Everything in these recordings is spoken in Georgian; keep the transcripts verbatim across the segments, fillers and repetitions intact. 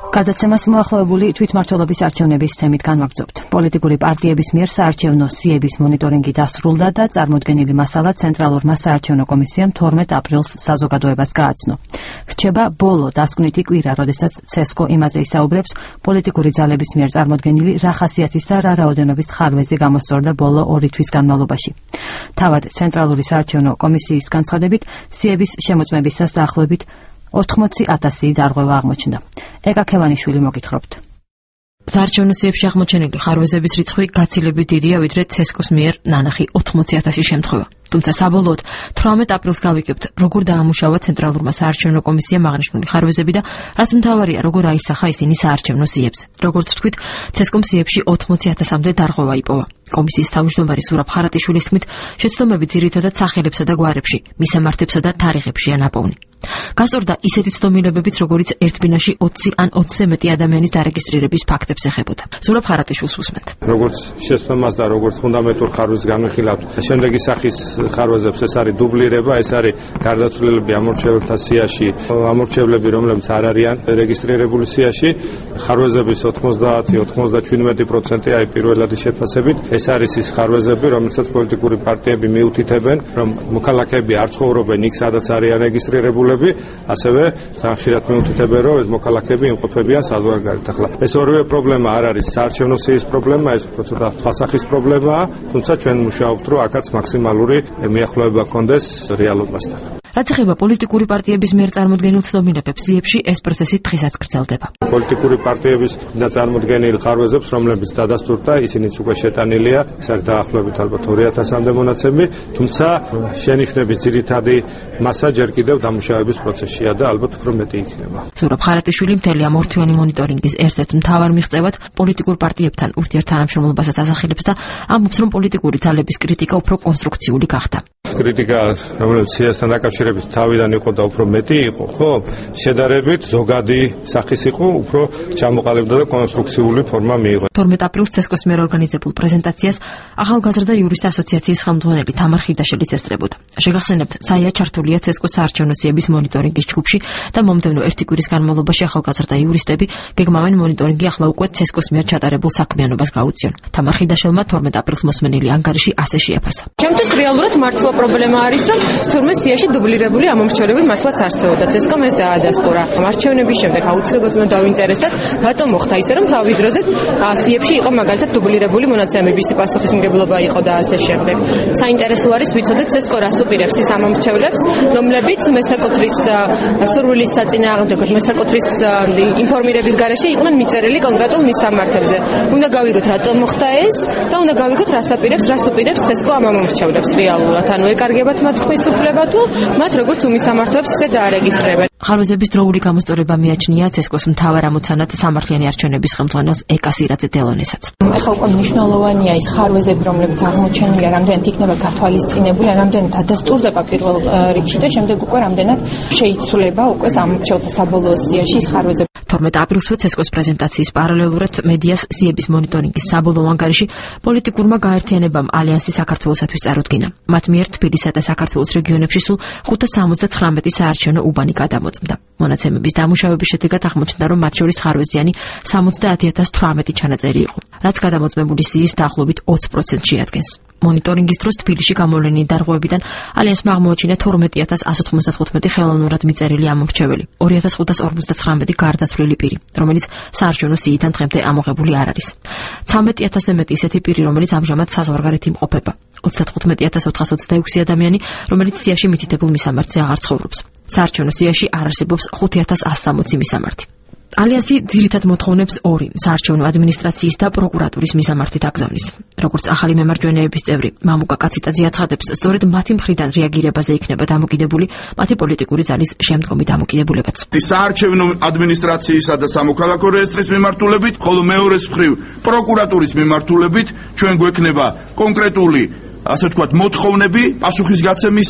გადაცემას მოახლოებული თვითმმართველობის არჩევნების თემით განვაგრძობთ. პოლიტიკური პარტიების მიერ საარჩევნო სიების მონიტორინგი დასრულდა და წარმოდგენილი მასალა ცენტრალურმა საარჩევნო კომისიამ თორმეტ აპრილს საზოგადოებას გააცნო. რჩება ბოლო დასკვნითი კვირა, როდესაც ცესკო იმაზე ისაუბრებს, პოლიტიკური ძალების მიერ წარმოდგენილი რა ხასიათის და რა რაოდენობის ხარვეზი გამოსწორდა ბოლო ორი თვის განმავლობაში. თავად ცენტრალური საარჩევნო კომისიის განცხადებით, სიების შემოწმებისას დაახლოებით ოთხმოცი ათასი დარღვევა აღმოჩნდა. ეკა ქევანიშვილი მოგითხრობთ. საარჩევნო სიებში აღმოჩენილი ხარვეზების რიცხვი გაცილებით დიდია, ვიდრე ცესკოს მიერ ნანახი ოთხმოცი ათასი შემთხვევა. თუმცა საბოლოოდ თვრამეტ აპრილს გავიგებთ, როგორ დაამუშავა ცენტრალურმა საარჩევნო კომისიამ აღნიშნული ხარვეზები და რაც მთავარია, როგორ აისახა ისინი საარჩევნო სიებზე. როგორც ვთქვით, ცესკომ სიებში ოთხმოცი ათასამდე დარღვევა იპოვა. კომისიის თავმჯდომარე სურაბ ხარატიშვილის თქმით, შეცდომები ძირითადად სახელებსა და გვარებში, მისამართებსა და თარიღებშია ნაპოვნი. გასწორდა ისეთი ცდომილებებით, როგორიც ერთბინაში ოცი ან ოცზე მეტი ადამიანის დარეგისტრირების ფაქტებს ეხებოდა. სურაბ ხარატიშვილს უსმენთ. როგორც შეცდომას და როგორც ფუნდამენტურ ხარვეზს განვიხილავთ, შემდეგი სახის ხარვეზებს ეს არის დუბლირება, ეს არის გარდაცვლილები ამორჩეველთა სიაში, ამორჩევლები, რომლებიც არ არიან რეგისტრირებული სიაში, ხარვეზების ოცდაათი ოცდაჩვიდმეტი პროცენტი აი პირველადი შეფასებით, ეს არის ის ხარვეზები, რომელსაც პოლიტიკური პარტიები მიუთითებენ, რომ მოქალაქეები არ ცხოვრობენ იქ, სადაც არიან რეგისტრირებულები, ასევე ხშირად მიუთითებენ, რომ ეს მოქალაქეები იმყოფებიან საზღვარგარეთ. ახლა ეს ორივე პრობლემა არ არის საარჩევნო სიის პრობლემა, ეს უბრალოდ სხვა სახის პრობლემაა, თუმცა ჩვენ მუშაობთ, რომ აქაც მაქსიმალური მიახლოება კონდეს რეალობასთან. რაც ეხება პოლიტიკური პარტიების მიერ წარმოდგენილ ცდომილებებს სიებში, ეს პროცესი დღესაც გრძელდება. პოლიტიკური პარტიების და წარმოდგენილ ხარვეზებს, რომლებიც დადასტურდა, ისინიც უკვე შეტანილია, ეს არის დაახლოებით ალბათ ორი ათასამდე მონაცემი, თუმცა შენიშვნების ძირითადი მასა ჯერ კიდევ დამუშავების პროცესშია და ალბათ უფრო მეტი იქნება. სურაბ ხარატიშვილი მთელი ამ ორთვიანი მონიტორინგის ერთ-ერთ მთავარ მიღწევად პოლიტიკურ პარტიებთან ურთიერთთანამშრომლობასაც ასახელებს და ამბობს, რომ პოლიტიკური ძალების კრიტიკა უფრო კონსტრუქციული გახდა. კრიტიკა, რომელიც სიასთან დაკავშირებით თავიდან იყო და უფრო მეტი იყო, ხო? შედარებით ზოგადი სახის იყო, უფრო ჩამოყალიბდა და კონსტრუქციული ფორმა მიიღო. თორმეტ აპრილს ცესკოს მიერ ორგანიზებულ პრეზენტაციას ახალგაზრდა იურისტთა ასოციაციის ხელმძღვანელი თამარ ხიდაშელიც ესწრებოდა. შეგახსენებთ, საია ჩართულია ცესკოს საარჩევნო სიების მონიტორინგის ჯგუფში და მომდევნო ერთი კვირის განმავლობაში ახალგაზრდა იურისტები გეგმავენ მონიტორინგი ახლა უკვე ცესკოს მიერ ჩატარებულ საქმიანობას გაუწიონ. თამარ ხიდაშელმა თორმეტ აპრილს მოსმენილი ანგარიში ასე შეაფასა. ჩემთვის რეალურად მართლა პრობლემა არის, რომ თურმე სიაში დუბლირებული ამომრჩევლები მართლაც არსებობდა. ცესკომ ეს დაადასტურა. არჩევნების შემდეგ აუცილებლად უნდა დავინტერესდეთ, რატომ მოხდა ისე, რომ თავის დროზე სიებში იყო მაგალითად დუბლირებული მონაცემების პასუხისმგებლობა იყო და ასე შემდეგ. საინტერესო არის ვიცოდეთ ცესკო რას უპირებს ის ამომრჩევლებს, რომლებიც მესაკუთრის სურვილის საწინააღმდეგოდ მესაკუთრის ინფორმირების გარეშე იყვნენ მიწერილი კონკრეტულ მისამართებზე. უნდა გავიგოთ რატომ მოხდა ეს და უნდა გავიგოთ რას აპირებს, რას უპირებს ცესკო ამ ამომრჩევლებს რეალურად. ანუ ეკარგებათ მათ ხმის უფლება თუ მათ როგორც უმისამართოებს ისე დაარეგისტრირებენ. ხარვეზების დროული გამოსწორება მიაჩნია ცესკოს მთავარ ამოცანად სამართლიანი არჩევნების ხელმძღვანელს ეკა სირაძე დელონესაც. ეხლა უკვე მნიშვნელოვანია ის ხარვეზები, რომლებიც აღმოჩენილია, რამდენად იქნება გათვალისწინებული, რამდენად ადასტურდება პირველ რიგში და შემდეგ უკვე რამდენად შეიცვლება უკვე სამმართველთა საბოლოო სიაში ის ხარვეზები. თორმეტ აპრილსვე ცესკოს პრეზენტაციის პარალელურად მედიას სიების მონიტორინგის საბოლოო ანგარიში პოლიტიკურმა გაერთიანებამ ალიანსი საქართველოსათვის წარუდგინა. მათ მიერ თბილისსა და საქართველოს რეგიონებში სულ ხუთას სამოცდათხრამეტი საარჩევნო უბანი გადამოწმდა. მონაცემების დამუშავების შედეგად აღმოჩნდა, რომ მათ შორის ხარვეზიანი სამოცდაათი ათას თვრამეტი ჩანაწერი იყო, რაც გადამოწმებული სიის დაახლოებით ოცი პროცენტს შეადგენს. მონიტორინგის დროს თბილისში გამოვლენილი დარღვევებიდან ალიანსმა აღმოაჩინა თორმეტი ათას ასი ოცდათხუთმეტი ხელოვნურად მიწერილი ამომრჩეველი, ორი ათას ხუთას ორმოცდათხრამეტი გარდაცვლილი პირი, რომელიც საარჩევნო სიიდან დღემდე ამოღებული არ არის. ცხრამეტი ათასზე მეტი ისეთი პირი, რომელიც ამჟამად საზღვარგარეთ იმყოფება. ოცდათხუთმეტი ათას ოთხას ოცდაექვსი ადამიანი, რომელიც სიაში მითითებულ მისამართზე აღარ ცხოვრობს. საარჩევნო სიაში არ არსებობს ხუთი ათას ასი სამოცი მისამართი. ალიანსი ძირითად მოთხოვნებს ორი საარჩევნო ადმინისტრაციის და პროკურატურის მისამართით აგზავნის. როგორც ახალი მემარჯვენეების წევრი მამუკა კაციტაძე აცხადებს, სწორედ მათი მხრიდან რეაგირებაზე იქნება დამოკიდებული მათი პოლიტიკური ძალის შემდგომი დამოკიდებულებაც. საარჩევნო ადმინისტრაციისა და სამოქალაქო რეესტრის მიმართულებით, ხოლო მეორეს მხრივ პროკურატურის მიმართულებით ჩვენ გვექნება კონკრეტული ასე ვთქვათ, მოთხოვნები პასუხისგაცემისა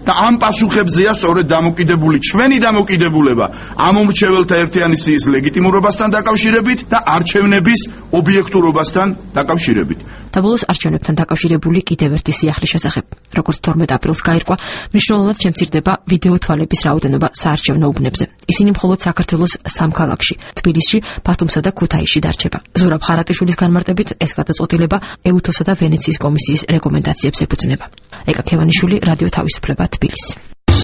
და ამ პასუხებზეა სწორედ დამოკიდებული ჩვენი დამოკიდებულება ამომრჩეველთა ერთიანი სიის ლეგიტიმურობასთან დაკავშირებით და არჩევნების ობიექტურობასთან დაკავშირებით. Საბოლოოს არჩევნებთან დაკავშირებული კიდევ ერთი სიახლის შესახებ. Როგორც თორმეტ აპრილს გაირკვა, მნიშვნელოვნად შემცირდება ვიდეო თვალების რაოდენობა საარჩევნო უბნებზე. ისინი მხოლოდ საქართველოს სამ ქალაქში, თბილისში, ბათუმსა და ქუთაისში დარჩება. ზურაბ ხარატიშვილის განმარტებით ეს გადაწყვეტილება ეუთოსა და ვენეციის კომისიის რეკომენდაციებს ეფუძნება. ეკა ქევანიშვილი, რადიო თავისუფლება, თბილისი.